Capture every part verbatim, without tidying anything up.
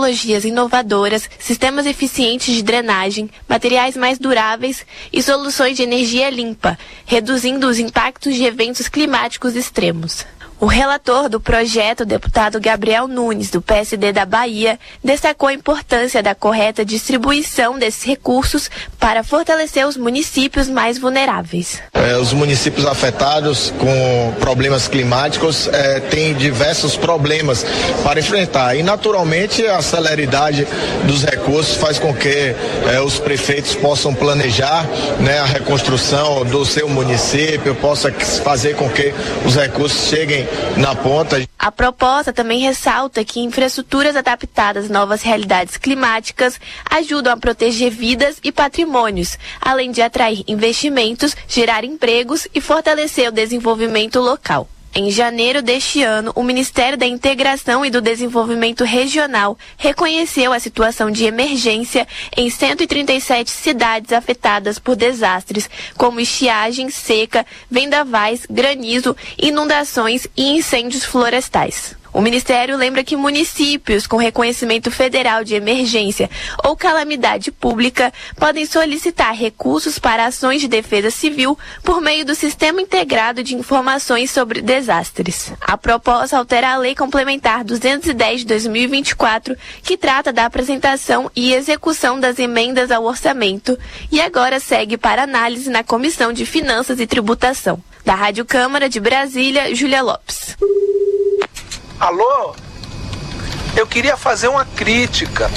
tecnologias inovadoras, sistemas eficientes de drenagem, materiais mais duráveis e soluções de energia limpa, reduzindo os impactos de eventos climáticos extremos. O relator do projeto, o deputado Gabriel Nunes, do P S D da Bahia, destacou a importância da correta distribuição desses recursos para fortalecer os municípios mais vulneráveis. É, os municípios afetados com problemas climáticos é, têm diversos problemas para enfrentar e, naturalmente, a celeridade dos recursos faz com que é, os prefeitos possam planejar, né, a reconstrução do seu município, possa fazer com que os recursos cheguem na ponta. A proposta também ressalta que infraestruturas adaptadas às novas realidades climáticas ajudam a proteger vidas e patrimônios, além de atrair investimentos, gerar empregos e fortalecer o desenvolvimento local. Em janeiro deste ano, o Ministério da Integração e do Desenvolvimento Regional reconheceu a situação de emergência em cento e trinta e sete cidades afetadas por desastres, como estiagem, seca, vendavais, granizo, inundações e incêndios florestais. O Ministério lembra que municípios com reconhecimento federal de emergência ou calamidade pública podem solicitar recursos para ações de defesa civil por meio do Sistema Integrado de Informações sobre Desastres. A proposta altera a Lei Complementar duzentos e dez de dois mil e vinte e quatro, que trata da apresentação e execução das emendas ao orçamento, e agora segue para análise na Comissão de Finanças e Tributação. Da Rádio Câmara de Brasília, Júlia Lopes. Alô? Eu queria fazer uma crítica.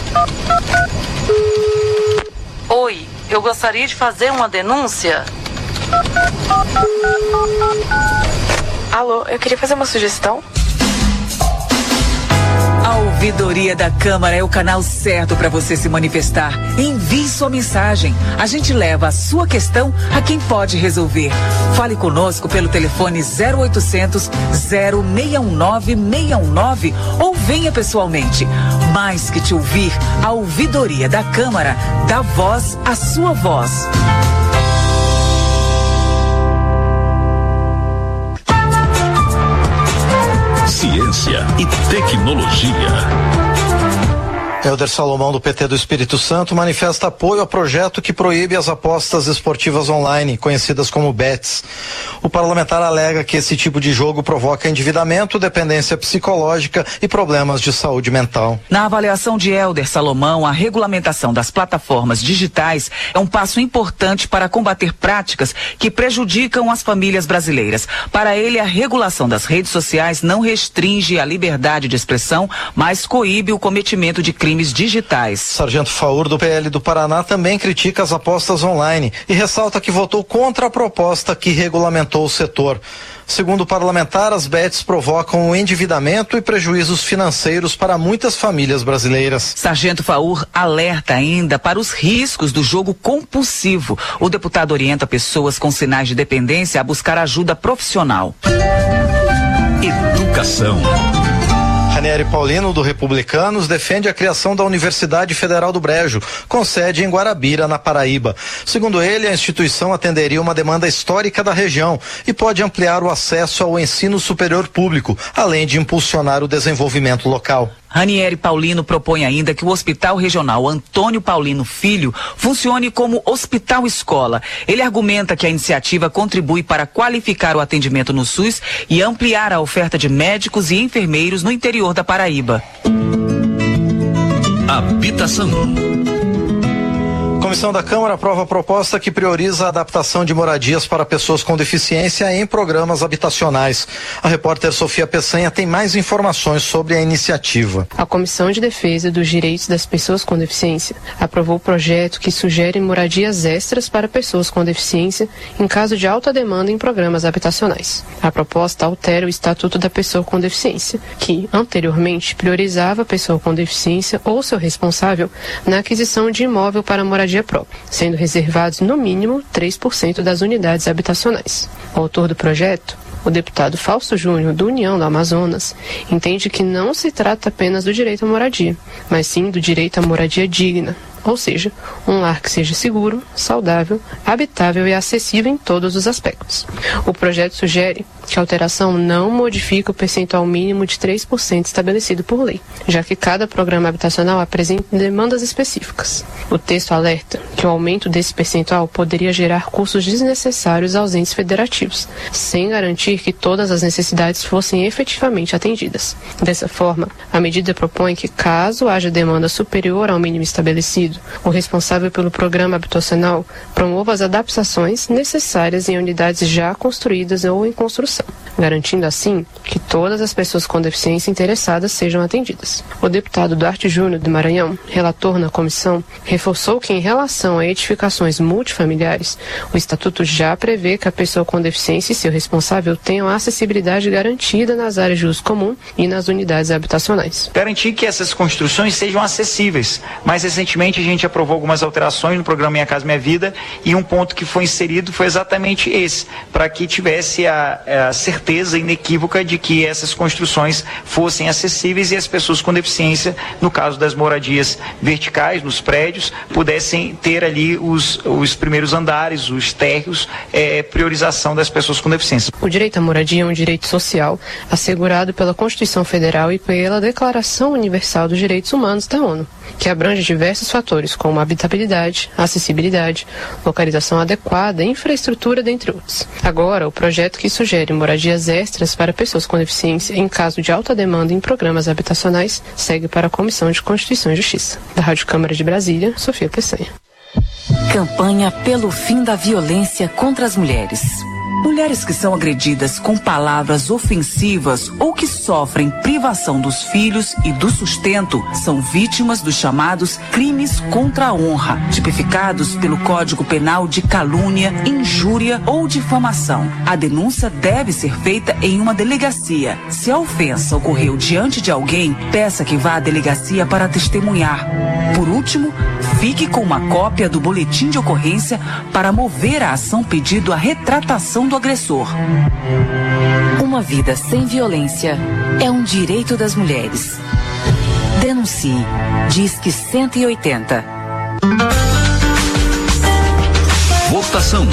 Oi, eu gostaria de fazer uma denúncia. Alô, eu queria fazer uma sugestão. A Ouvidoria da Câmara é o canal certo para você se manifestar. Envie sua mensagem. A gente leva a sua questão a quem pode resolver. Fale conosco pelo telefone zero oitocentos, zero seis um nove, seis um nove ou venha pessoalmente. Mais que te ouvir, a Ouvidoria da Câmara dá voz à sua voz. Ciência e tecnologia. Helder Salomão, do P T do Espírito Santo, manifesta apoio ao projeto que proíbe as apostas esportivas online, conhecidas como bets. O parlamentar alega que esse tipo de jogo provoca endividamento, dependência psicológica e problemas de saúde mental. Na avaliação de Helder Salomão, a regulamentação das plataformas digitais é um passo importante para combater práticas que prejudicam as famílias brasileiras. Para ele, a regulação das redes sociais não restringe a liberdade de expressão, mas coíbe o cometimento de crimes digitais. Sargento Faur, do P L do Paraná, também critica as apostas online e ressalta que votou contra a proposta que regulamentou o setor. Segundo o parlamentar, as bets provocam o endividamento e prejuízos financeiros para muitas famílias brasileiras. Sargento Faur alerta ainda para os riscos do jogo compulsivo. O deputado orienta pessoas com sinais de dependência a buscar ajuda profissional. Educação. Ranieri Paulino, do Republicanos, defende a criação da Universidade Federal do Brejo, com sede em Guarabira, na Paraíba. Segundo ele, a instituição atenderia uma demanda histórica da região e pode ampliar o acesso ao ensino superior público, além de impulsionar o desenvolvimento local. Ranieri Paulino propõe ainda que o Hospital Regional Antônio Paulino Filho funcione como hospital-escola. Ele argumenta que a iniciativa contribui para qualificar o atendimento no SUS e ampliar a oferta de médicos e enfermeiros no interior da Paraíba. Habitação. A Comissão da Câmara aprova a proposta que prioriza a adaptação de moradias para pessoas com deficiência em programas habitacionais. A repórter Sofia Peçanha tem mais informações sobre a iniciativa. A Comissão de Defesa dos Direitos das Pessoas com Deficiência aprovou o projeto que sugere moradias extras para pessoas com deficiência em caso de alta demanda em programas habitacionais. A proposta altera o Estatuto da Pessoa com Deficiência, que anteriormente priorizava a pessoa com deficiência ou seu responsável na aquisição de imóvel para moradia própria, sendo reservados no mínimo três por cento das unidades habitacionais. O autor do projeto, o deputado Fausto Júnior, do União do Amazonas, entende que não se trata apenas do direito à moradia, mas sim do direito à moradia digna, ou seja, um lar que seja seguro, saudável, habitável e acessível em todos os aspectos. O projeto sugere que a alteração não modifica o percentual mínimo de três por cento estabelecido por lei, já que cada programa habitacional apresenta demandas específicas. O texto alerta que o aumento desse percentual poderia gerar custos desnecessários aos entes federativos, sem garantir que todas as necessidades fossem efetivamente atendidas. Dessa forma, a medida propõe que, caso haja demanda superior ao mínimo estabelecido, o responsável pelo programa habitacional promova as adaptações necessárias em unidades já construídas ou em construção, garantindo assim que todas as pessoas com deficiência interessadas sejam atendidas. O deputado Duarte Júnior do Maranhão, relator na comissão, reforçou que, em relação a edificações multifamiliares, o Estatuto já prevê que a pessoa com deficiência e seu responsável tenham a acessibilidade garantida nas áreas de uso comum e nas unidades habitacionais. Garantir que essas construções sejam acessíveis. Mais recentemente a gente aprovou algumas alterações no programa Minha Casa Minha Vida e um ponto que foi inserido foi exatamente esse, para que tivesse a, a certeza inequívoca de que essas construções fossem acessíveis e as pessoas com deficiência, no caso das moradias verticais, nos prédios, pudessem ter ali os, os primeiros andares, os térreos, é, priorização das pessoas com deficiência. O direito à moradia é um direito social assegurado pela Constituição Federal e pela Declaração Universal dos Direitos Humanos da ONU, que abrange diversos fatores como habitabilidade, acessibilidade, localização adequada e infraestrutura, dentre outros. Agora, o projeto que sugere moradias extras para pessoas com deficiência em caso de alta demanda em programas habitacionais segue para a Comissão de Constituição e Justiça. Da Rádio Câmara de Brasília, Sofia Peçanha. Campanha pelo fim da violência contra as mulheres. Mulheres que são agredidas com palavras ofensivas ou que sofrem privação dos filhos e do sustento são vítimas dos chamados crimes contra a honra, tipificados pelo Código Penal de calúnia, injúria ou difamação. A denúncia deve ser feita em uma delegacia. Se a ofensa ocorreu diante de alguém, peça que vá à delegacia para testemunhar. Por último, fique com uma cópia do boletim de ocorrência para mover a ação pedindo a retratação do agressor. Uma vida sem violência é um direito das mulheres. Denuncie. Disque cento e oitenta. Votação.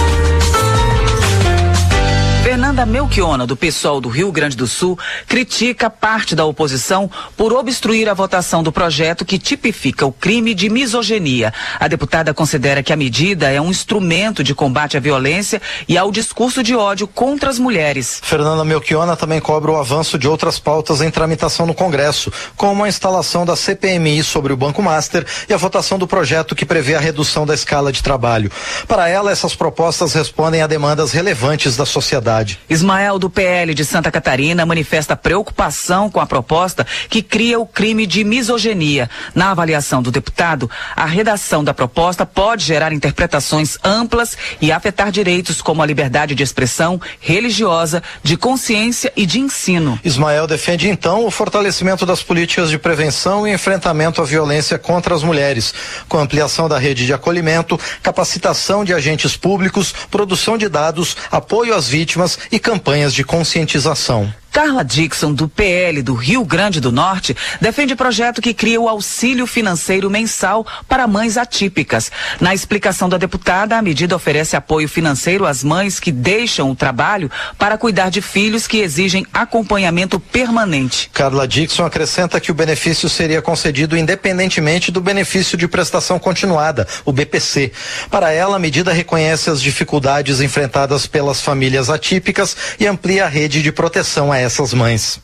Fernanda Melchiona, do PSOL do Rio Grande do Sul, critica parte da oposição por obstruir a votação do projeto que tipifica o crime de misoginia. A deputada considera que a medida é um instrumento de combate à violência e ao discurso de ódio contra as mulheres. Fernanda Melchiona também cobra o avanço de outras pautas em tramitação no Congresso, como a instalação da C P M I sobre o Banco Master e a votação do projeto que prevê a redução da escala de trabalho. Para ela, essas propostas respondem a demandas relevantes da sociedade. Ismael, do P L de Santa Catarina, manifesta preocupação com a proposta que cria o crime de misoginia. Na avaliação do deputado, a redação da proposta pode gerar interpretações amplas e afetar direitos como a liberdade de expressão religiosa, de consciência e de ensino. Ismael defende, então, o fortalecimento das políticas de prevenção e enfrentamento à violência contra as mulheres, com ampliação da rede de acolhimento, capacitação de agentes públicos, produção de dados, apoio às vítimas e campanhas de conscientização. Carla Dixon, do P L do Rio Grande do Norte, defende projeto que cria o auxílio financeiro mensal para mães atípicas. Na explicação da deputada, a medida oferece apoio financeiro às mães que deixam o trabalho para cuidar de filhos que exigem acompanhamento permanente. Carla Dixon acrescenta que o benefício seria concedido independentemente do benefício de prestação continuada, o B P C. Para ela, a medida reconhece as dificuldades enfrentadas pelas famílias atípicas e amplia a rede de proteção a essas mães.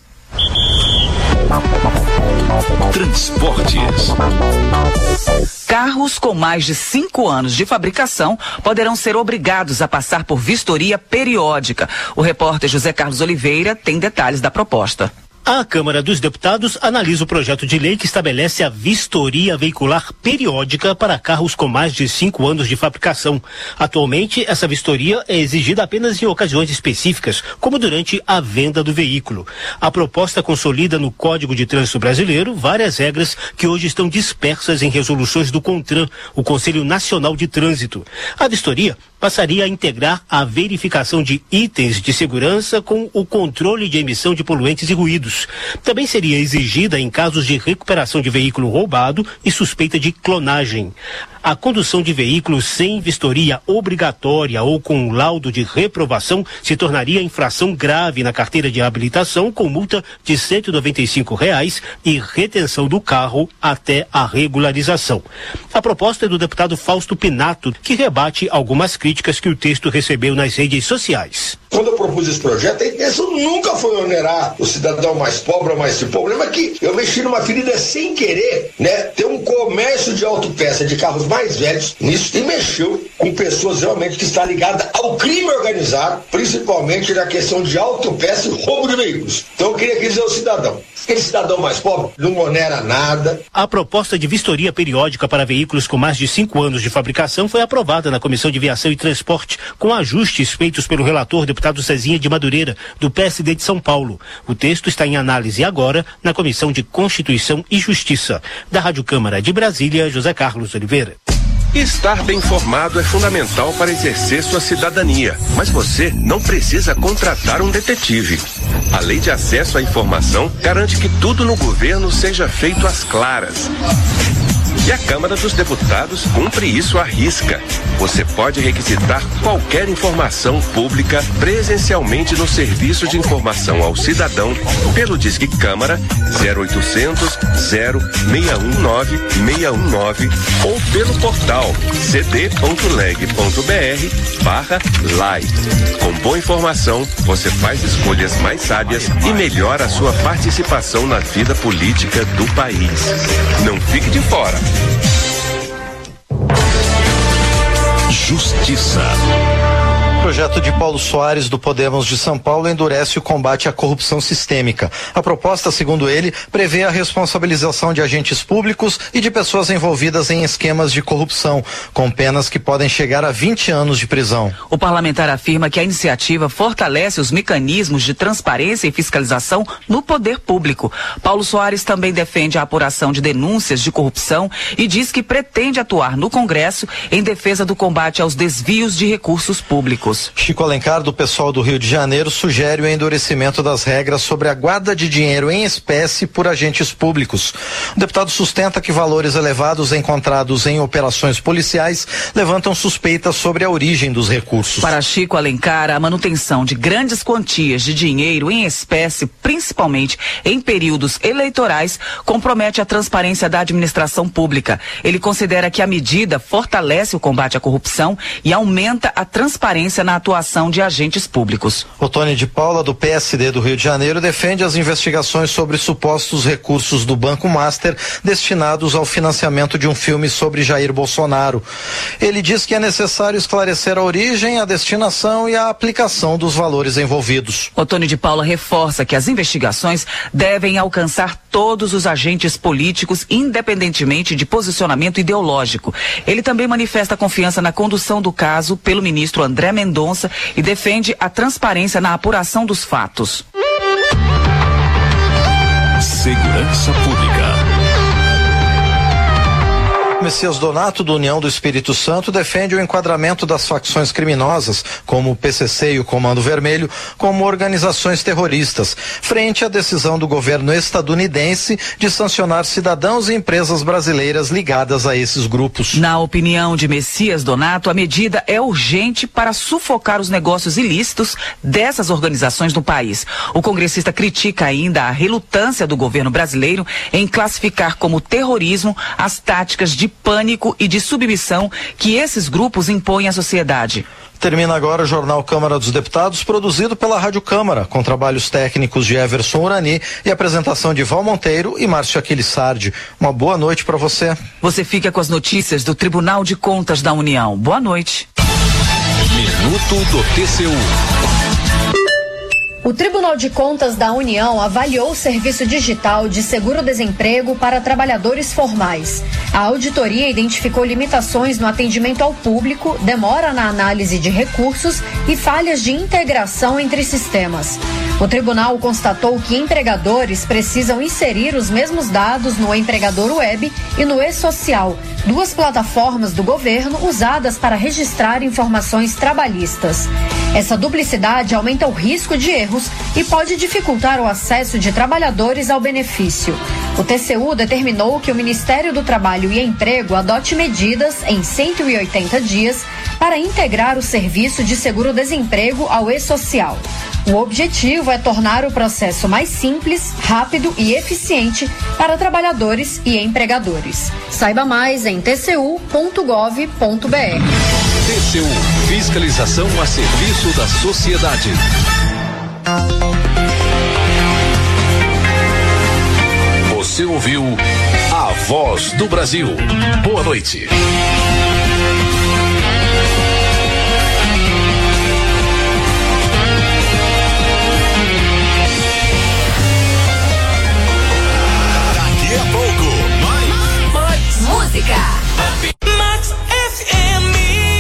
Transportes. Carros com mais de cinco anos de fabricação poderão ser obrigados a passar por vistoria periódica. O repórter José Carlos Oliveira tem detalhes da proposta. A Câmara dos Deputados analisa o projeto de lei que estabelece a vistoria veicular periódica para carros com mais de cinco anos de fabricação. Atualmente, essa vistoria é exigida apenas em ocasiões específicas, como durante a venda do veículo. A proposta consolida no Código de Trânsito Brasileiro várias regras que hoje estão dispersas em resoluções do CONTRAN, o Conselho Nacional de Trânsito. A vistoria passaria a integrar a verificação de itens de segurança com o controle de emissão de poluentes e ruídos. Também seria exigida em casos de recuperação de veículo roubado e suspeita de clonagem. A condução de veículos sem vistoria obrigatória ou com laudo de reprovação se tornaria infração grave na carteira de habilitação, com multa de cento e noventa e cinco reais e retenção do carro até a regularização. A proposta é do deputado Fausto Pinato, que rebate algumas críticas que o texto recebeu nas redes sociais. Quando eu propus esse projeto, a intenção nunca foi onerar o cidadão mais pobre ou mais rico. O problema é que eu mexi numa ferida sem querer, né? Ter um comércio de autopeça de carros mais velhos nisso, e mexeu com pessoas realmente que estão ligadas ao crime organizado, principalmente na questão de autopeça e roubo de veículos. Então eu queria dizer ao cidadão, aquele cidadão mais pobre não onera nada. A proposta de vistoria periódica para veículos com mais de cinco anos de fabricação foi aprovada na Comissão de Viação e Transporte, com ajustes feitos pelo relator deputado Cezinha de Madureira, do P S D de São Paulo. O texto está em análise agora na Comissão de Constituição e Justiça. Da Rádio Câmara de Brasília, José Carlos Oliveira. Estar bem informado é fundamental para exercer sua cidadania, mas você não precisa contratar um detetive. A Lei de Acesso à Informação garante que tudo no governo seja feito às claras. E a Câmara dos Deputados cumpre isso à risca. Você pode requisitar qualquer informação pública presencialmente no Serviço de Informação ao Cidadão pelo Disque Câmara zero oitocentos, zero seis um nove, seis um nove ou pelo portal cd ponto leg ponto br barra live. Com boa informação, você faz escolhas mais sábias e melhora a sua participação na vida política do país. Não fique de fora. Justiça. O projeto de Paulo Soares, do Podemos de São Paulo, endurece o combate à corrupção sistêmica. A proposta, segundo ele, prevê a responsabilização de agentes públicos e de pessoas envolvidas em esquemas de corrupção, com penas que podem chegar a vinte anos de prisão. O parlamentar afirma que a iniciativa fortalece os mecanismos de transparência e fiscalização no poder público. Paulo Soares também defende a apuração de denúncias de corrupção e diz que pretende atuar no Congresso em defesa do combate aos desvios de recursos públicos. Chico Alencar, do pessoal do Rio de Janeiro, sugere o endurecimento das regras sobre a guarda de dinheiro em espécie por agentes públicos. O deputado sustenta que valores elevados encontrados em operações policiais levantam suspeitas sobre a origem dos recursos. Para Chico Alencar, a manutenção de grandes quantias de dinheiro em espécie, principalmente em períodos eleitorais, compromete a transparência da administração pública. Ele considera que a medida fortalece o combate à corrupção e aumenta a transparência na atuação de agentes públicos. Otônio de Paula, do P S D do Rio de Janeiro, defende as investigações sobre supostos recursos do Banco Master destinados ao financiamento de um filme sobre Jair Bolsonaro. Ele diz que é necessário esclarecer a origem, a destinação e a aplicação dos valores envolvidos. Otônio de Paula reforça que as investigações devem alcançar todos os agentes políticos, independentemente de posicionamento ideológico. Ele também manifesta confiança na condução do caso pelo ministro André Mendonça e defende a transparência na apuração dos fatos. Segurança Pública. Messias Donato, do União do Espírito Santo, defende o enquadramento das facções criminosas, como o P C C e o Comando Vermelho, como organizações terroristas, frente à decisão do governo estadunidense de sancionar cidadãos e empresas brasileiras ligadas a esses grupos. Na opinião de Messias Donato, a medida é urgente para sufocar os negócios ilícitos dessas organizações no país. O congressista critica ainda a relutância do governo brasileiro em classificar como terrorismo as táticas de pânico e de submissão que esses grupos impõem à sociedade. Termina agora o Jornal Câmara dos Deputados, produzido pela Rádio Câmara, com trabalhos técnicos de Everson Urani e apresentação de Val Monteiro e Márcio Aquilissardi. Uma boa noite para você. Você fica com as notícias do Tribunal de Contas da União. Boa noite. Minuto do T C U. O Tribunal de Contas da União avaliou o serviço digital de seguro-desemprego para trabalhadores formais. A auditoria identificou limitações no atendimento ao público, demora na análise de recursos e falhas de integração entre sistemas. O tribunal constatou que empregadores precisam inserir os mesmos dados no Empregador Web e no E-Social, duas plataformas do governo usadas para registrar informações trabalhistas. Essa duplicidade aumenta o risco de erros e pode dificultar o acesso de trabalhadores ao benefício. O T C U determinou que o Ministério do Trabalho e Emprego adote medidas em cento e oitenta dias para integrar o serviço de seguro-desemprego ao e-social. O objetivo é tornar o processo mais simples, rápido e eficiente para trabalhadores e empregadores. Saiba mais em t c u ponto gov ponto b r. T C U, fiscalização a serviço da sociedade. Você ouviu A Voz do Brasil. Boa noite. Daqui a pouco, mais, mais música. Max F M.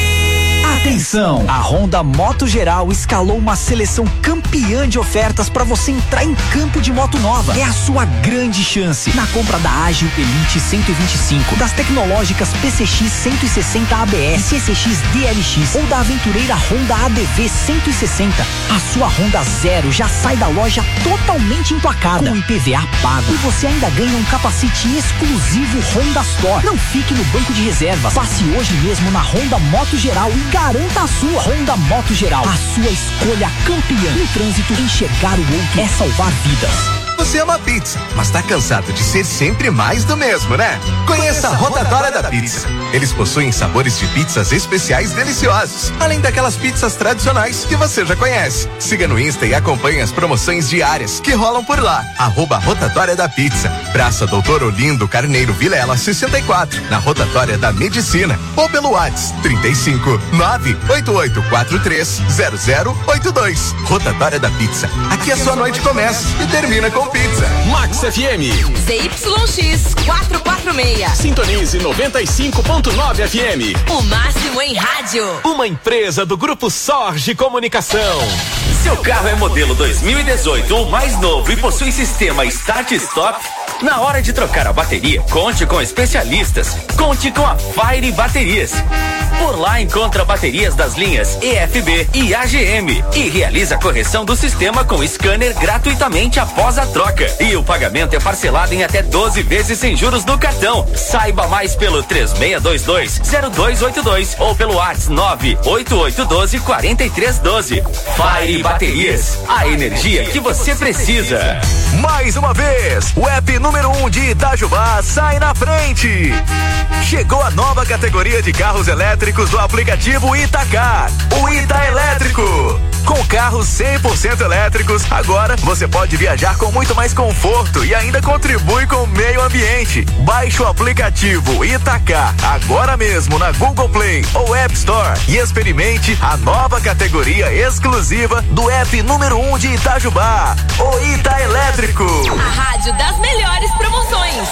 Atenção! A Honda Moto Geral escalou uma seleção campeã de ofertas para você entrar em campo de moto nova. É a sua grande chance. Na compra da Ágil Elite cento e vinte e cinco, das tecnológicas P C X cento e sessenta A B S, C C X D L X ou da aventureira Honda A D V cento e sessenta, a sua Honda Zero já sai da loja totalmente emplacada, com I P V A pago. E você ainda ganha um capacete exclusivo Honda Store. Não fique no banco de reservas. Passe hoje mesmo na Honda Moto Geral e garanta a sua. Honda Moto Geral, a sua escolha campeã. No trânsito, enxergar o outro é salvar vidas. Você ama pizza, mas tá cansado de ser sempre mais do mesmo, né? Conheça a Rotatória da Pizza. Eles possuem sabores de pizzas especiais deliciosos, além daquelas pizzas tradicionais que você já conhece. Siga no Insta e acompanhe as promoções diárias que rolam por lá. Arroba Rotatória da Pizza. Praça Doutor Olindo Carneiro Vilela sessenta e quatro, na Rotatória da Medicina. Ou pelo WhatsApp trinta e cinco, nove oito oito quatro três zero zero oito dois. Rotatória da Pizza. Aqui a sua noite começa e termina com pizza. Max F M. Z Y X quatrocentos e quarenta e seis. Sintonize noventa e cinco ponto nove F M. O máximo em rádio. Uma empresa do Grupo Sorge Comunicação. Seu carro é modelo dois mil e dezoito ou mais novo e possui sistema Start Stop? Na hora de trocar a bateria, conte com especialistas. Conte com a Fire Baterias. Por lá encontra baterias das linhas E F B e A G M e realiza a correção do sistema com scanner gratuitamente após a troca. E o pagamento é parcelado em até doze vezes sem juros no cartão. Saiba mais pelo três seis dois dois zero dois oito dois ou pelo WhatsApp nove oito oito um dois quatro três um dois. Fire Baterias, a energia que você precisa. Mais uma vez, o app número um de Itajubá sai na frente. Chegou a nova categoria de carros elétricos do aplicativo Itacar, o Ita Elétrico. Com carros cem por cento elétricos, agora você pode viajar com muito mais conforto e ainda contribui com o meio ambiente. Baixe o aplicativo Itacar agora mesmo na Google Play ou App Store e experimente a nova categoria exclusiva do app número um de Itajubá, o Ita Elétrico. A rádio das melhores promoções.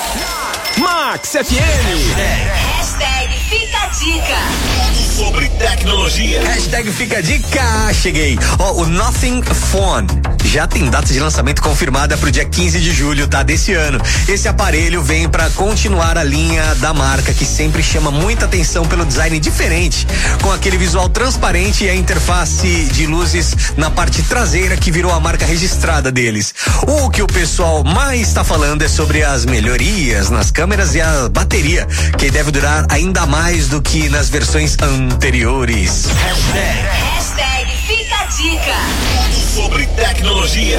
Max F M. Hashtag Fica a Dica. Sobre tecnologia. Hashtag Fica a Dica. Cheguei. Ó, oh, o Nothing Phone já tem data de lançamento confirmada pro dia quinze de julho, tá? Desse ano. Esse aparelho vem para continuar a linha da marca que sempre chama muita atenção pelo design diferente, com aquele visual transparente e a interface de luzes na parte traseira que virou a marca registrada deles. O que o pessoal mais está falando é sobre as melhorias nas câmeras e a bateria, que deve durar ainda mais do que nas versões anteriores. Hashtag, Hashtag Fica a Dica. Sobre tecnologia.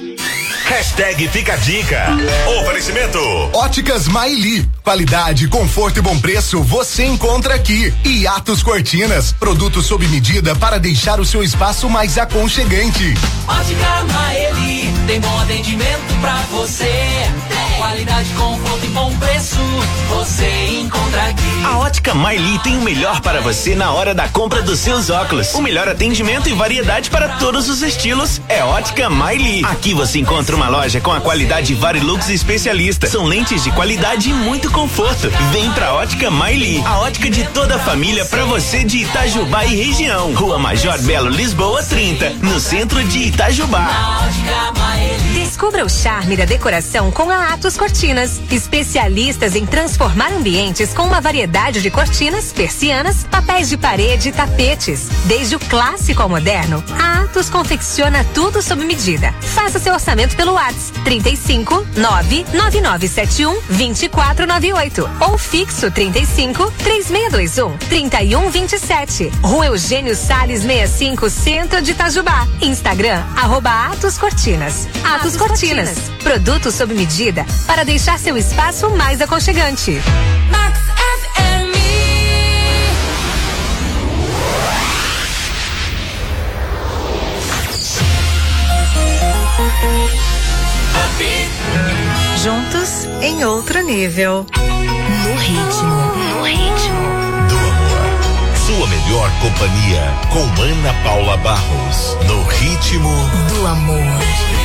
Hashtag Fica a Dica. Oferecimento Óticas Maili. Qualidade, conforto e bom preço você encontra aqui. E Atos Cortinas, produtos sob medida para deixar o seu espaço mais aconchegante. Ótica Maeli, tem bom atendimento pra você. Qualidade, conforto e bom preço você encontra aqui. A Ótica Maili tem o melhor para você na hora da compra dos seus óculos. O melhor atendimento e variedade para todos os estilos é Ótica Maili. Aqui você encontra uma loja com a qualidade Varilux especialista. São lentes de qualidade e muito conforto. Vem pra Ótica Maili, a ótica de toda a família pra você de Itajubá e região. Rua Major Belo Lisboa trinta, no centro de Itajubá. Descubra o charme da decoração com a Atos Cortinas, especialistas em transformar ambientes com uma variedade variedade de cortinas, persianas, papéis de parede e tapetes. Desde o clássico ao moderno, a Atos confecciona tudo sob medida. Faça seu orçamento pelo WhatsApp trinta e cinco, nove nove nove sete um, dois quatro nove oito ou fixo trinta e cinco, três seis dois um, três um dois sete. Rua Eugênio Salles sessenta e cinco, Centro de Itajubá. Instagram, arroba Atos Cortinas. Atos, Atos Cortinas. Cortinas. Produtos sob medida para deixar seu espaço mais aconchegante. Max F M. Juntos em outro nível. No ritmo, no ritmo do amor. Sua melhor companhia com Ana Paula Barros. No ritmo do amor.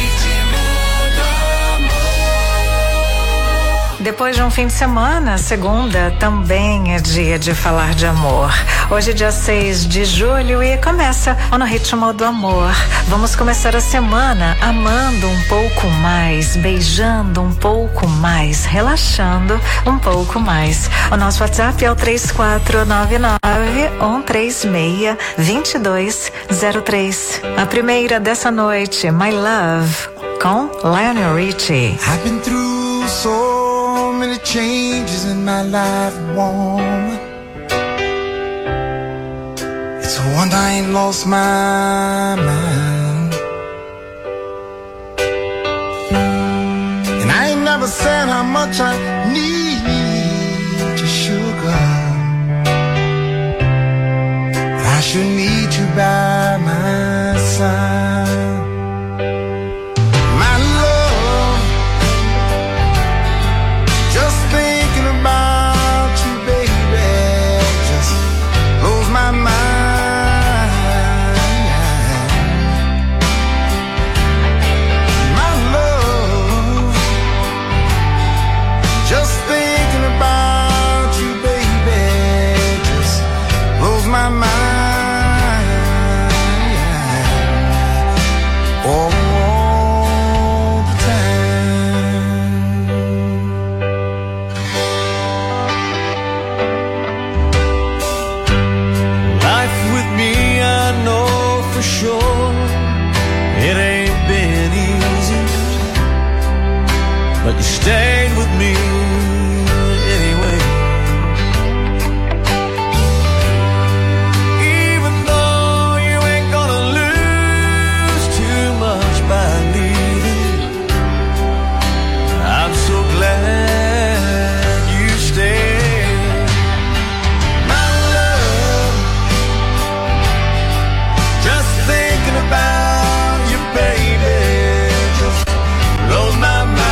Depois de um fim de semana, segunda também é dia de falar de amor. Hoje é dia seis de julho e começa o No Ritmo do Amor. Vamos começar a semana amando um pouco mais, beijando um pouco mais, relaxando um pouco mais. O nosso WhatsApp é o três quatro nove nove, um três seis, dois dois zero três. A primeira dessa noite, My Love, com Lionel Richie. I've been through so many changes in my life, woman. It's a wonder I ain't lost my mind. And I ain't never said how much I need your sugar, but I sure need you by my side. Stayed with me anyway. Even though you ain't gonna lose too much by leaving, I'm so glad you stayed. My love, just thinking about you, baby, just blows my mind.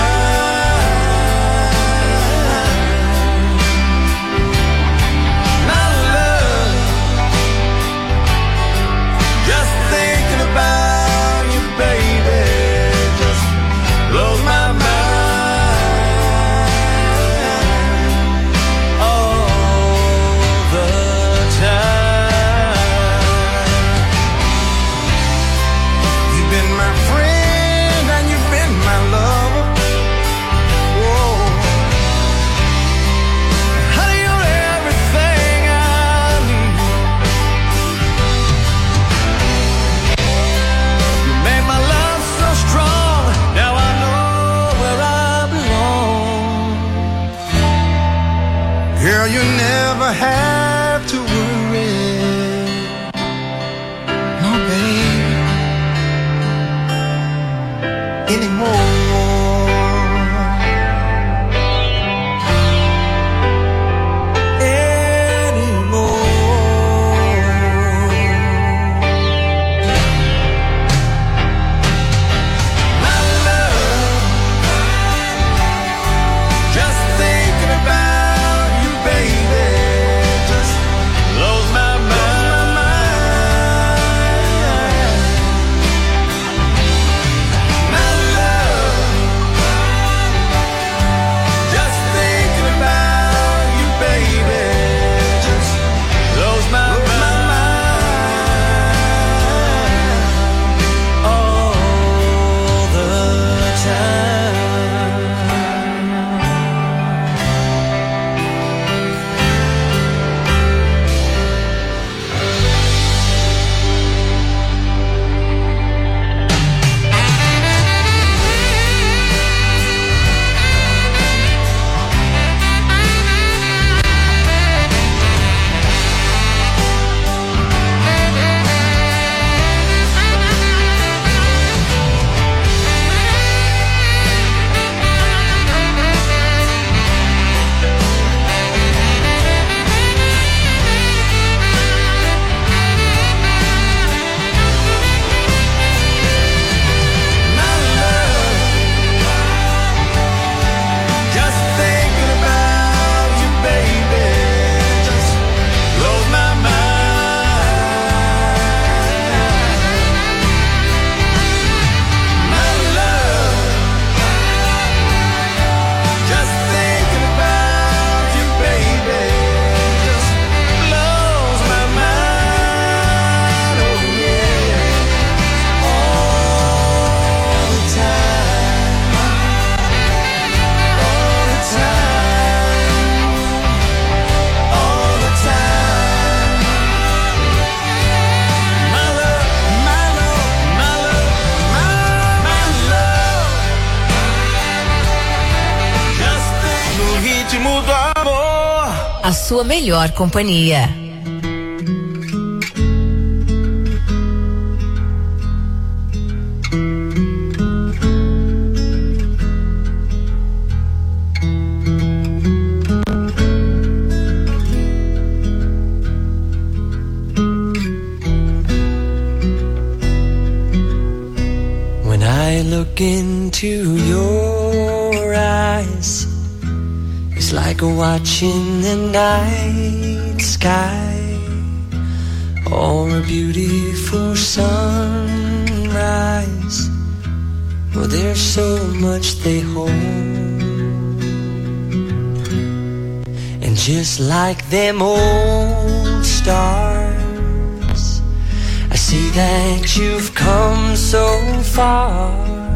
Girl, you never have to worry, no baby, anymore. Just a sua melhor companhia. When I look into your eyes, it's like watching the night sky or a beautiful sunrise. Well, there's so much they hold, and just like them old stars, I see that you've come so far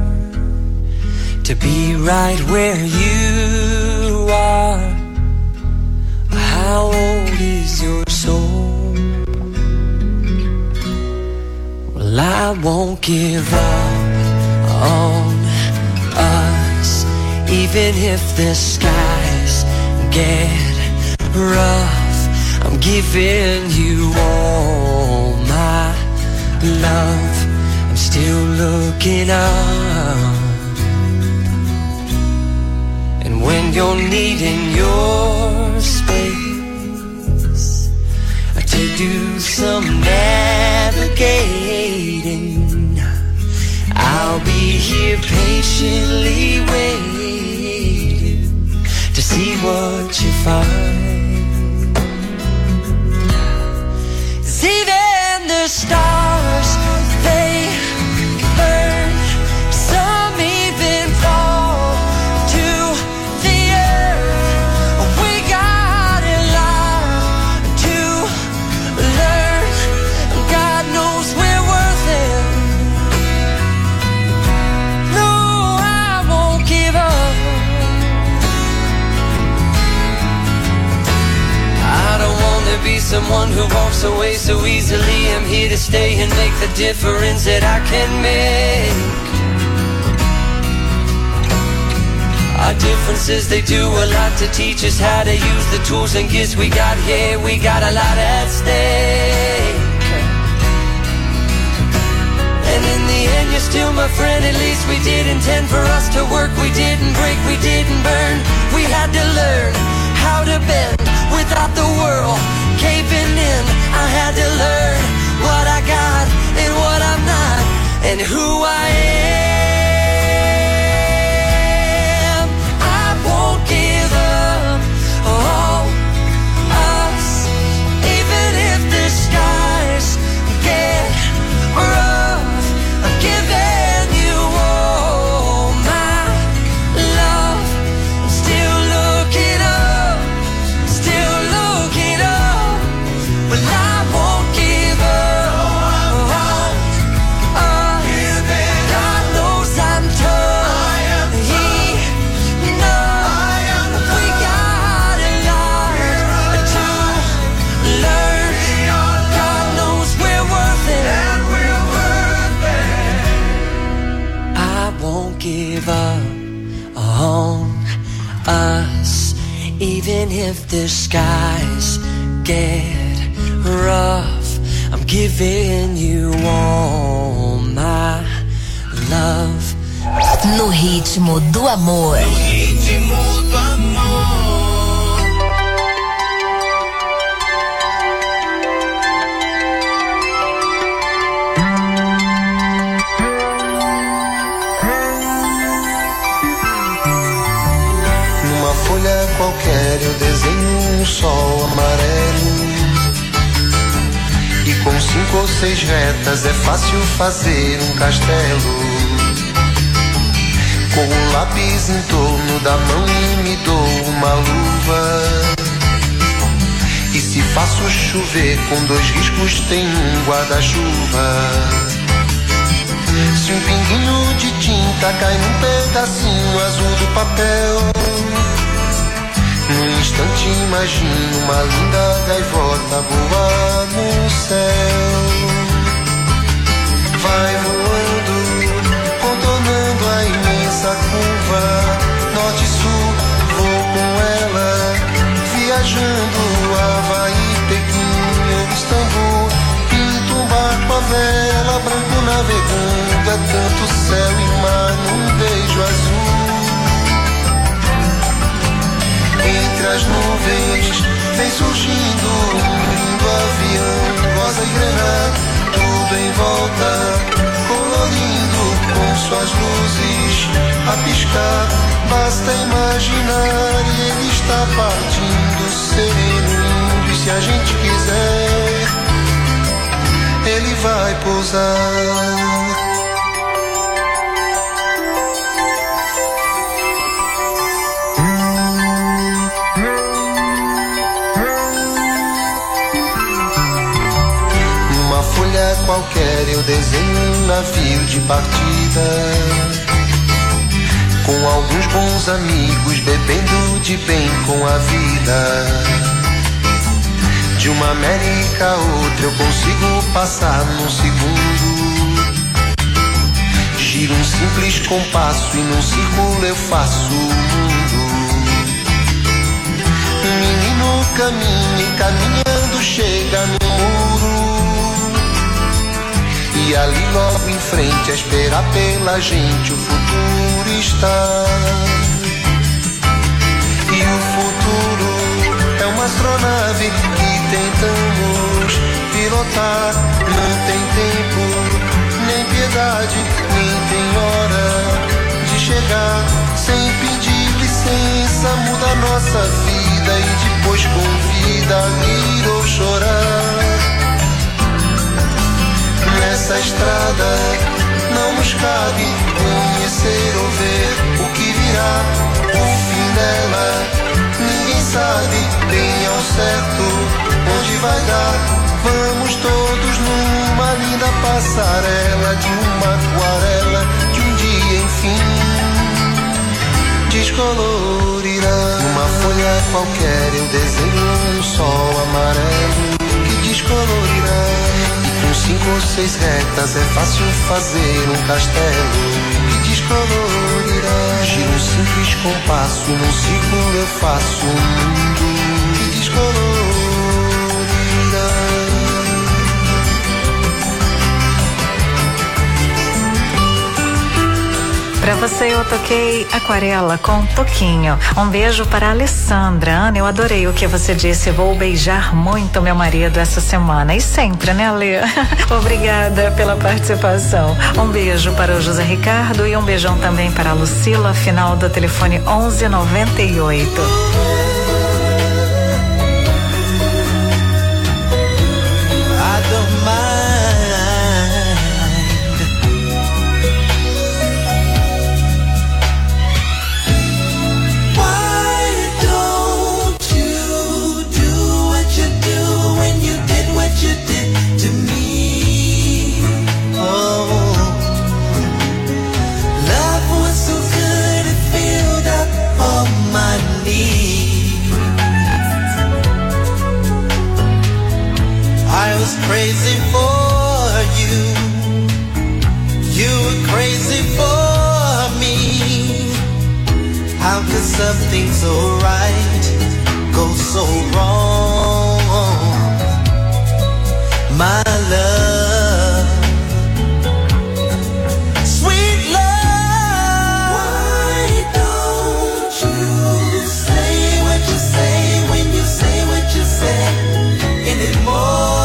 to be right where you are. How old is your soul? Well, I won't give up on us, even if the skies get rough. I'm giving you all my love. I'm still looking up. And when you're needing your space to do some navigating, I'll be here patiently waiting to see what you find. 'Cause even the stars, they burn, some even fall to the earth. We got a lot to learn. God knows we're worth it. No, I won't give up. I don't want to be someone who walks away so easily. I'm here to stay and make the difference that I can make. Our differences, they do a lot to teach us how to use the tools and gifts we got here. We got a lot at stake. And in the end, you're still my friend. At least we did intend for us to work. We didn't break, we didn't burn. We had to learn how to bend without the world caving in. I had to learn what I got and what I'm not, and who I am. I won't give up on us, even if the skies get rough. I'm giving you all my love. I'm still looking up, still looking up. Well, I won't give up on us. God knows I'm tough. He knows we got a lot to learn. God knows we're worth it. I won't give up on us, even if the skies get rough. I'm giving you all my love. No ritmo do amor. ritmo do amor. Numa folha qualquer eu desenho um sol amarelo, e com cinco ou seis retas é fácil fazer um castelo. Com o lápis em torno da mão e me dou uma luva, e se faço chover com dois riscos tem um guarda-chuva. Se um pinguinho de tinta cai num pedacinho azul do papel, num instante imagino uma linda gaivota voar no céu. Vai voando, contornando a imensa curva, norte-sul, vou com ela, viajando viajando Havaí, Pequim ou Istambul. Pinto um barco à vela, branco navegando. É tanto céu e mar num beijo azul. Entre as nuvens vem surgindo um lindo avião, rosa e granada, tudo em volta, colorindo com suas luzes a piscar. Basta imaginar e ele está partindo, sereno, e se a gente quiser, ele vai pousar. Qualquer eu desenho um navio de partida, com alguns bons amigos, bebendo de bem com a vida. De uma América a outra eu consigo passar num segundo. Giro um simples compasso e num círculo eu faço o mundo. Um menino caminha e caminhando chega no muro. E ali logo em frente a esperar pela gente o futuro está. E o futuro é uma astronave que tentamos pilotar. Não tem tempo, nem piedade, nem tem hora de chegar. Sem pedir licença muda nossa vida e depois convida a rir ou chorar. Nessa estrada não nos cabe conhecer ou ver o que virá, o fim dela. Ninguém sabe bem ao certo onde vai dar. Vamos todos numa linda passarela de uma aquarela que um dia enfim descolorirá. Numa folha qualquer eu desenho um sol amarelo que descolorirá. Cinco ou seis retas é fácil fazer um castelo que descolorirá. Giro um simples compasso, num círculo eu faço um mundo que descolorirá. Pra você eu toquei Aquarela com Toquinho. Um beijo para a Alessandra. Ana, eu adorei o que você disse. Vou beijar muito meu marido essa semana. E sempre, né, Lê? Obrigada pela participação. Um beijo para o José Ricardo e um beijão também para a Lucila, final do telefone onze noventa e oito. Crazy for you, you were crazy for me. How could something so right go so wrong? My love, sweet love. Why don't you say what you say when you say what you say anymore?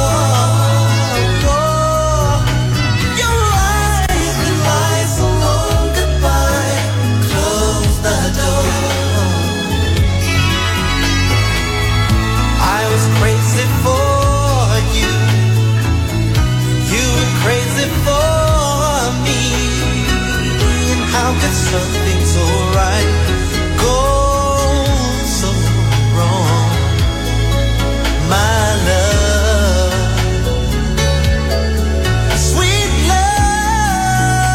Something so right goes so wrong, my love, sweet love.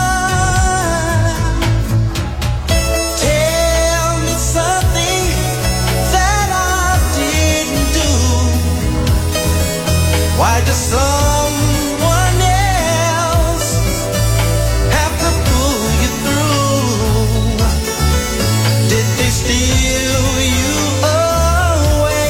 Tell me something that I didn't do. Why does some steal you away?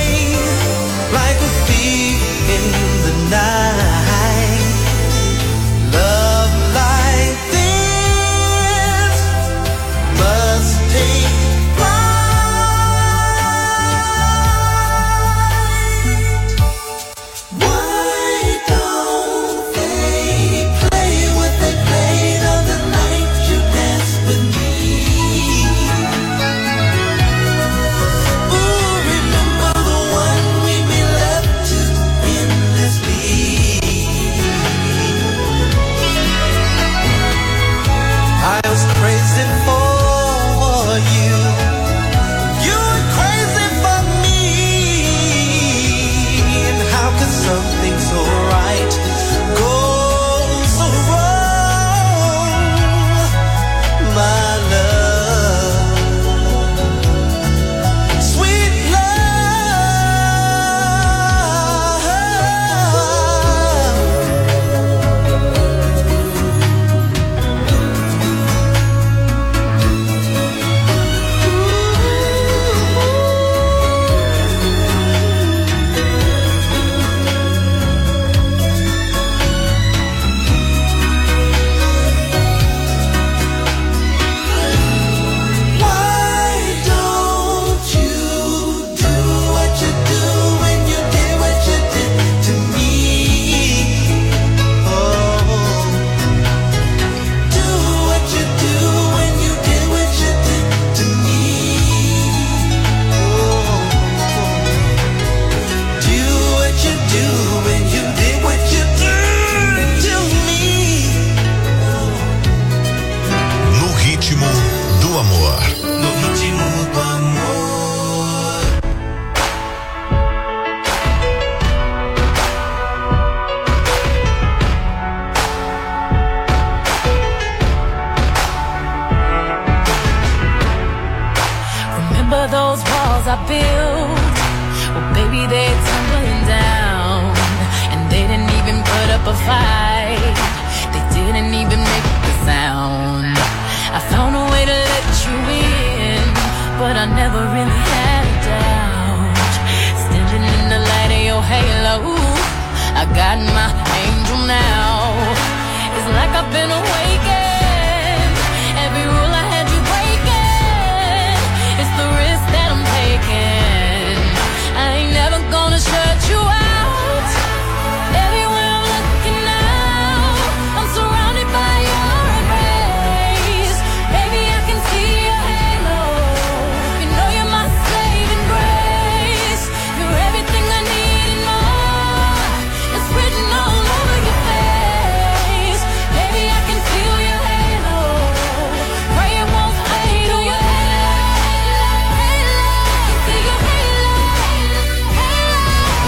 got my angel now. It's like I've been awakened. Every rule I had you breaking. It's the risk that I'm taking. I ain't never gonna shut you out. Everywhere I'm looking now, I'm surrounded by your embrace. Baby, I can see your halo. You know you're my saving grace. You're everything I need and more. It's written all over your face. Baby, I can feel your halo. Pray it won't fade away. Halo, halo, halo. See your halo, halo.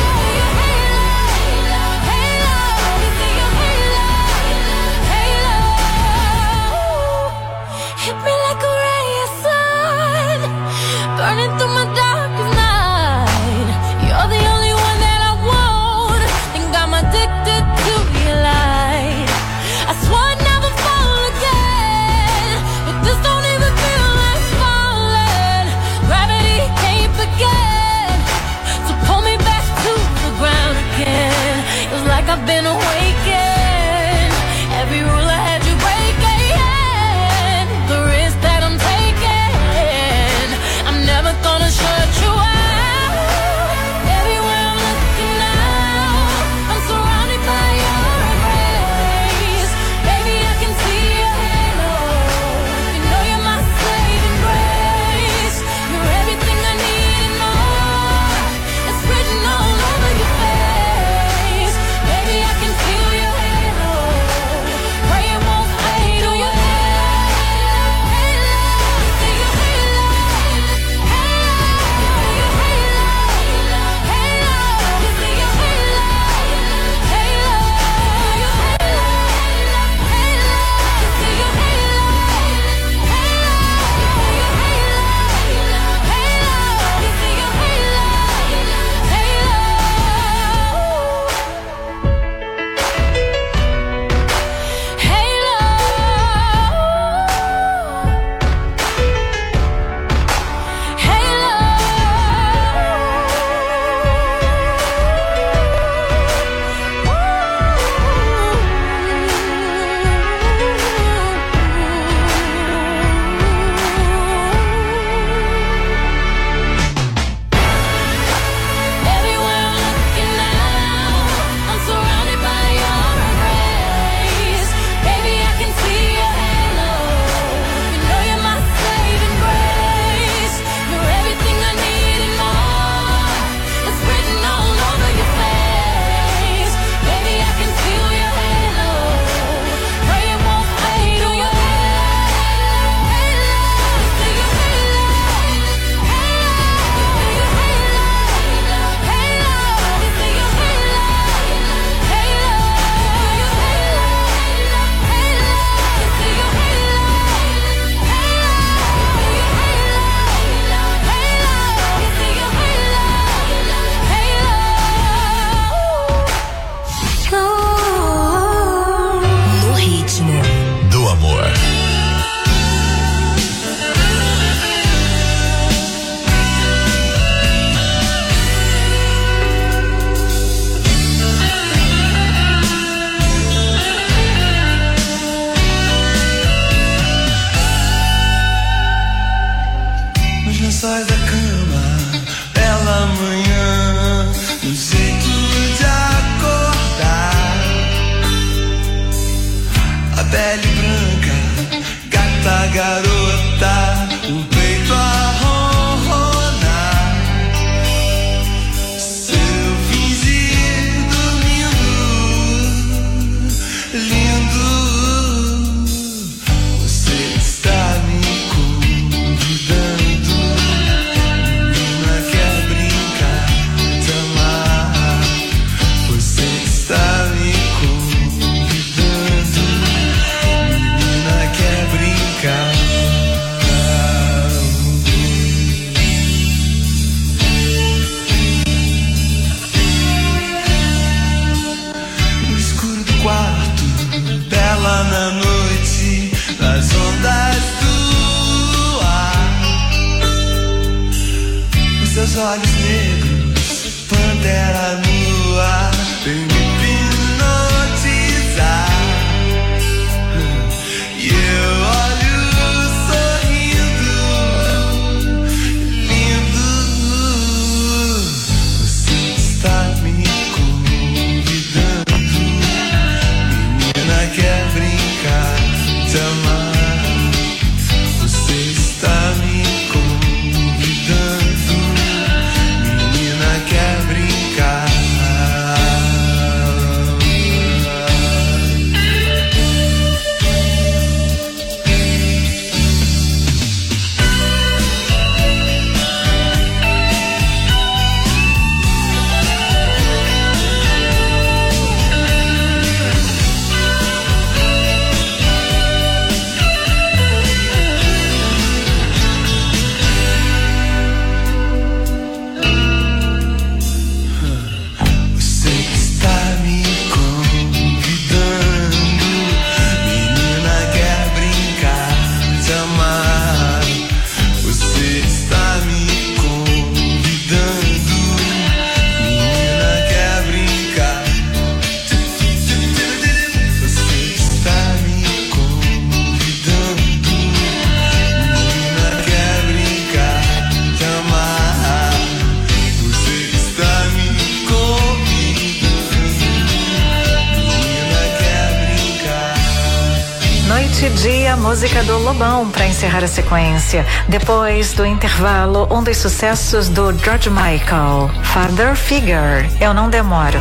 música do Lobão para encerrar a sequência. Depois do intervalo, um dos sucessos do George Michael, Father Figure, Eu Não Demoro.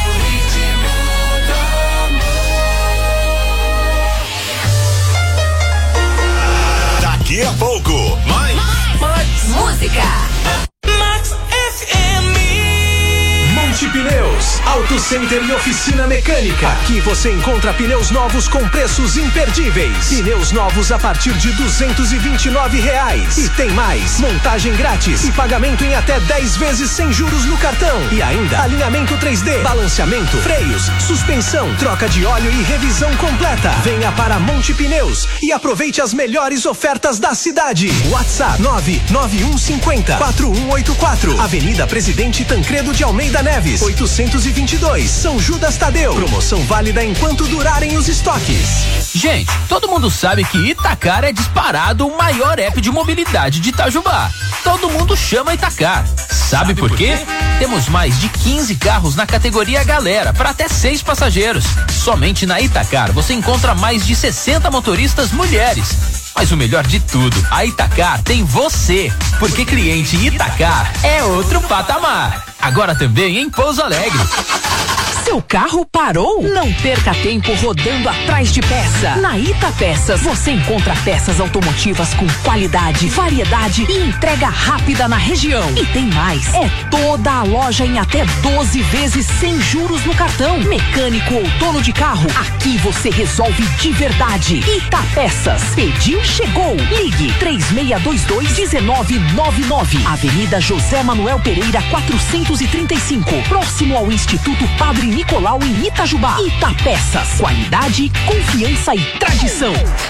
Daqui a pouco, mais, mais música. Max F M. Monte Pneus, Auto Center e oficina mecânica. Aqui você encontra pneus novos com preços imperdíveis. Pneus novos a partir de duzentos e vinte e nove reais. E tem mais, montagem grátis e pagamento em até dez vezes sem juros no cartão. E ainda alinhamento três D, balanceamento, freios, suspensão, troca de óleo e revisão completa. Venha para Monte Pneus e aproveite as melhores ofertas da cidade. WhatsApp nove nove um cinco zero quatro um oito quatro. Avenida Presidente Tancredo de Almeida Neves, oitocentos e vinte e dois, São Judas Tadeu. Promoção válida enquanto durarem os estoques. Gente, todo mundo sabe que Itacar é disparado o maior app de mobilidade de Itajubá. Todo mundo chama Itacar. Sabe, Sabe por, por quê? quê? Temos mais de quinze carros na categoria Galera, para até seis passageiros. Somente na Itacar você encontra mais de sessenta motoristas mulheres. Mas o melhor de tudo, a Itacar tem você, porque cliente Itacar é outro patamar. Agora também em Pouso Alegre. Seu carro parou? Não perca tempo rodando atrás de peça. Na Ita Peças você encontra peças automotivas com qualidade, variedade e entrega rápida na região. E tem mais, é toda a loja em até doze vezes sem juros no cartão. Mecânico ou dono de carro, aqui você resolve de verdade. Ita Peças, pediu, chegou. Ligue três seis dois dois um nove nove nove. Avenida José Manuel Pereira quatrocentos e trinta e cinco, próximo ao Instituto Padre Nicolau em Itajubá. Itapeças, qualidade, confiança e tradição.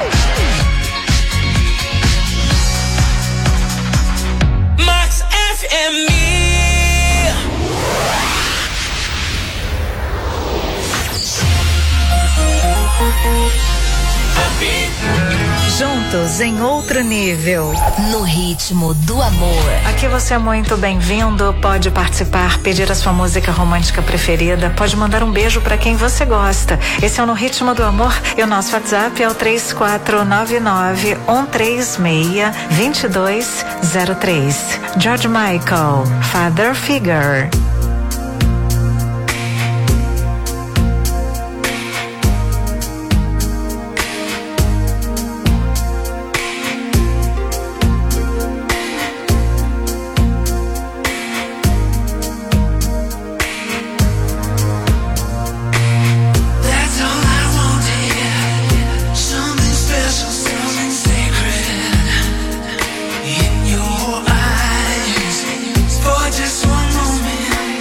Max F M. Juntos em outro nível. No ritmo do amor. Aqui você é muito bem-vindo. Pode participar, pedir a sua música romântica preferida. Pode mandar um beijo pra quem você gosta. Esse é o No Ritmo do Amor e o nosso WhatsApp é o três quatro nove nove um três seis dois dois zero três. George Michael, Father Figure. In your eyes, for just one moment.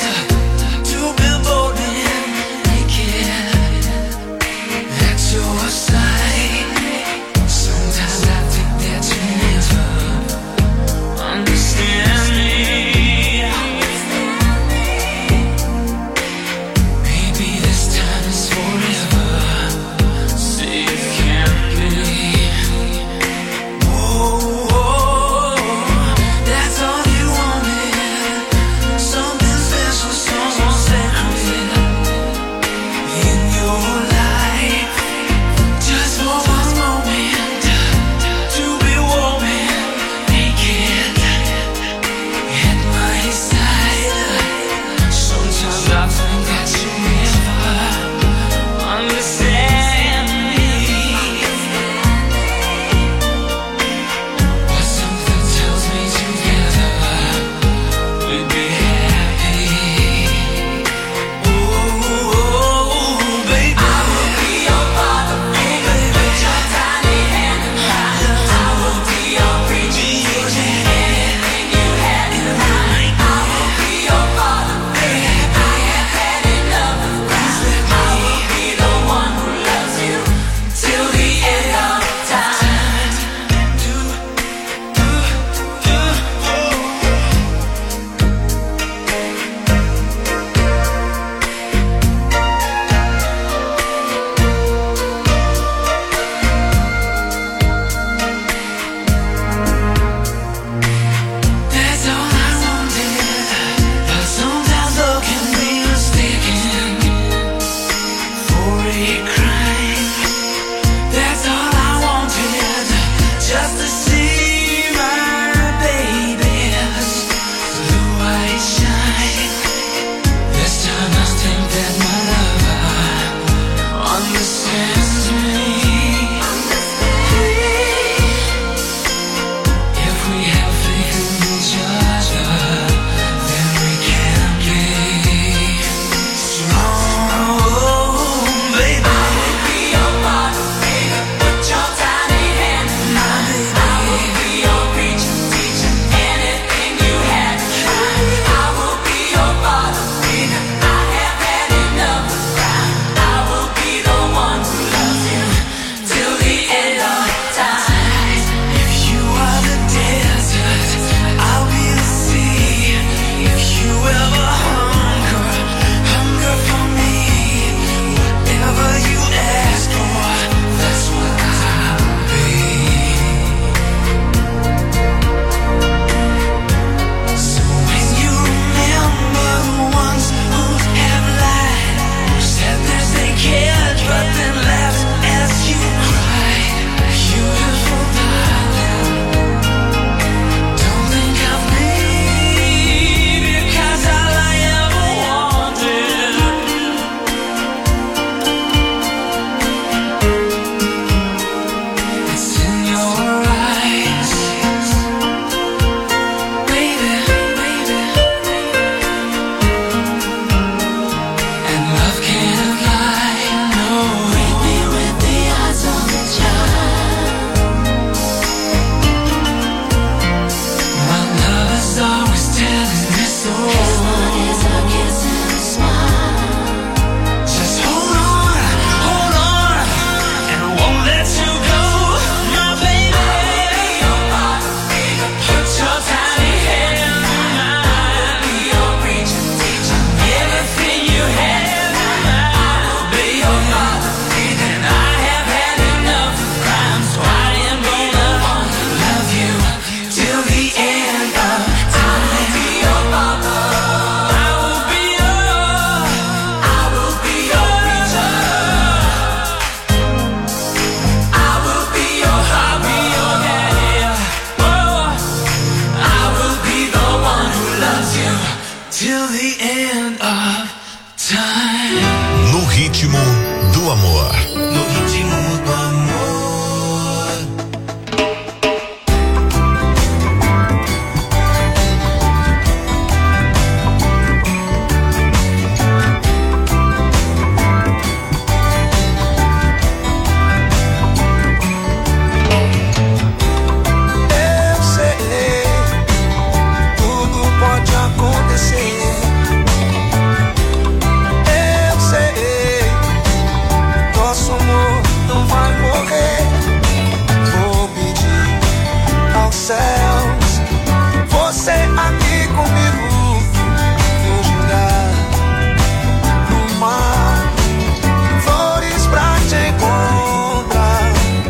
No ritmo do amor. No ritmo do amor. Eu sei, tudo pode acontecer. Eu sei, nosso amor não vai morrer. Vou pedir aos céus, você aqui comigo. Vou jogar no mar flores pra te encontrar.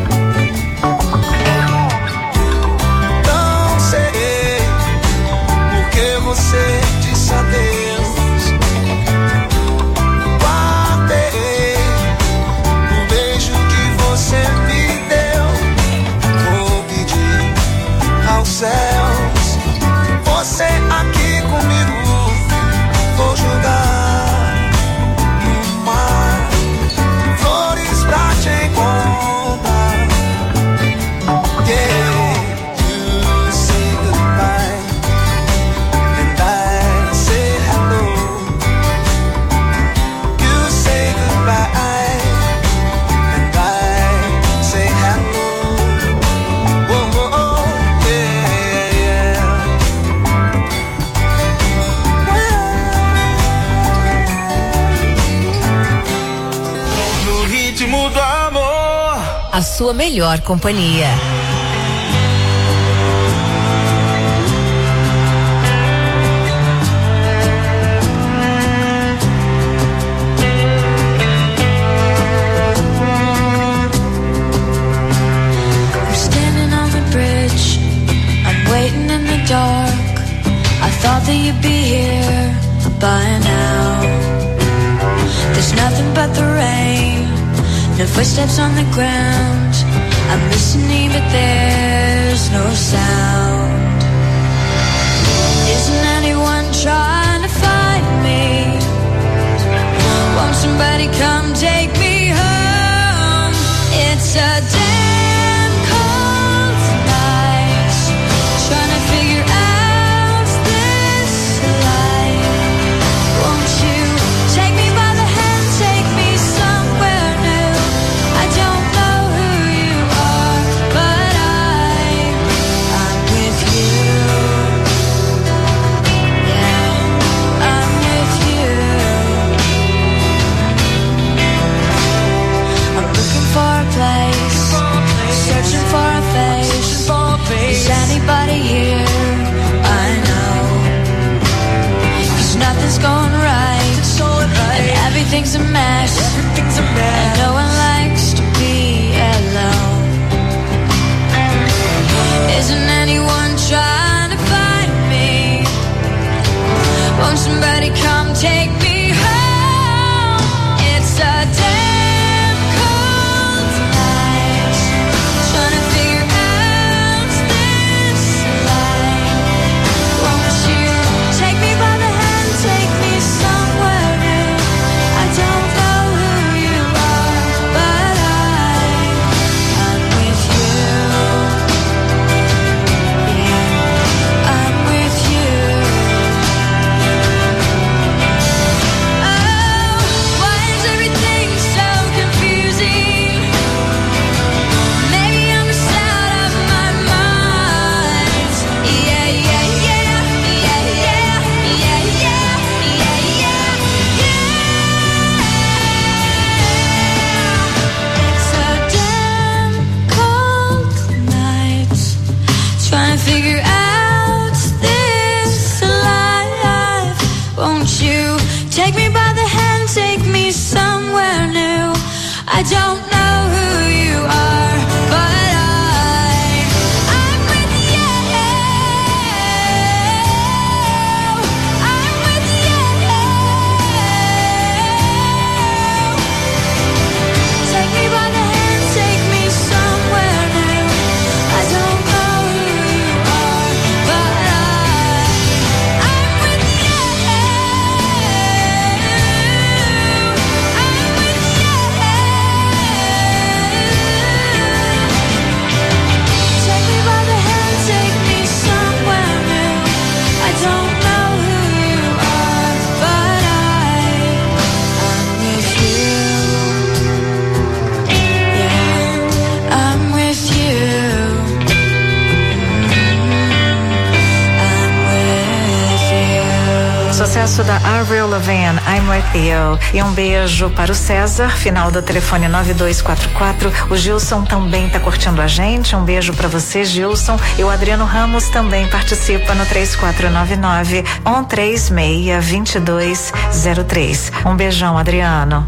Não sei porque você disse adeus. Guardei o beijo que você me deu. Vou pedir aos céus, você aqui comigo. Vou jogar no mar flores pra te encontrar. Yeah, you say goodbye and I say hello. You say goodbye and I say hello. Whoa, whoa, oh, yeah, yeah. No ritmo do amor. A sua melhor companhia. I'm standing on the bridge, I'm waiting in the dark. I thought that you'd be here by now. There's nothing but the rain, no footsteps on the ground. I'm listening but there's no sound. Isn't anyone trying to find me? Won't somebody come take me home? It's a damn cold night, trying to figure out this life. Won't you take me by the hand, take me somewhere new? I don't know who you are, but I, I'm with you. Yeah, I'm with you. I'm looking for a place, searching for a face. Is anybody here? I know, 'cause nothing's going right, and everything's a mess, and no one likes to be alone. Isn't anyone trying to find me? Won't somebody come take me home? It's a damn cold night, trying to figure out this life. Won't you take me by the hand, take me somewhere new? I don't know who you are, but I, I'm with you. Yeah, I'm with you. Oh, why is everything so confusing? Maybe I'm just out of my mind. Yeah, yeah, yeah, yeah, yeah, yeah, yeah, yeah, yeah, yeah. It's a damn cold night, trying to figure out this life. Won't you take me by the hand, take me somewhere new? I don't know who you are, but I, I'm with you. I'm with you. Take me by the hand, take me somewhere new. I don't know who you are, but I, I'm with you. Avril Lavigne, I'm With You. E um beijo para o César, final do telefone nove dois quatro quatro. O Gilson também tá curtindo a gente. Um beijo para você, Gilson. E o Adriano Ramos também participa no três quatro nove nove, um três seis, dois dois zero três. Um beijão, Adriano.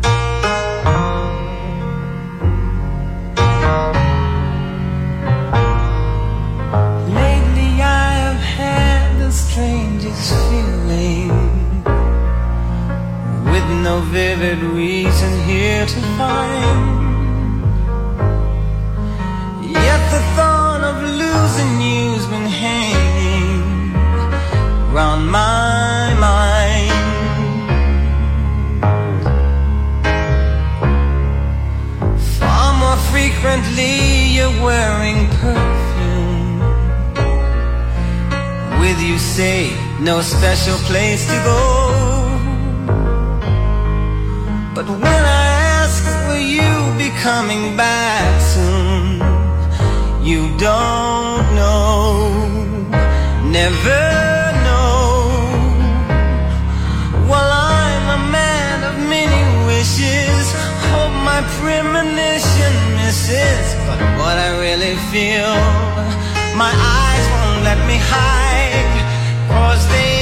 Lately I have had the strangest feeling, with no vivid reason here to find. Yet the thought of losing you's been hanging round my mind. Far more frequently you're wearing perfume. With you say no special place to go. But when I ask will you be coming back soon, you don't know, never know. Well, I'm a man of many wishes, hope my premonition misses. But what I really feel, my eyes won't let me hide, 'cause they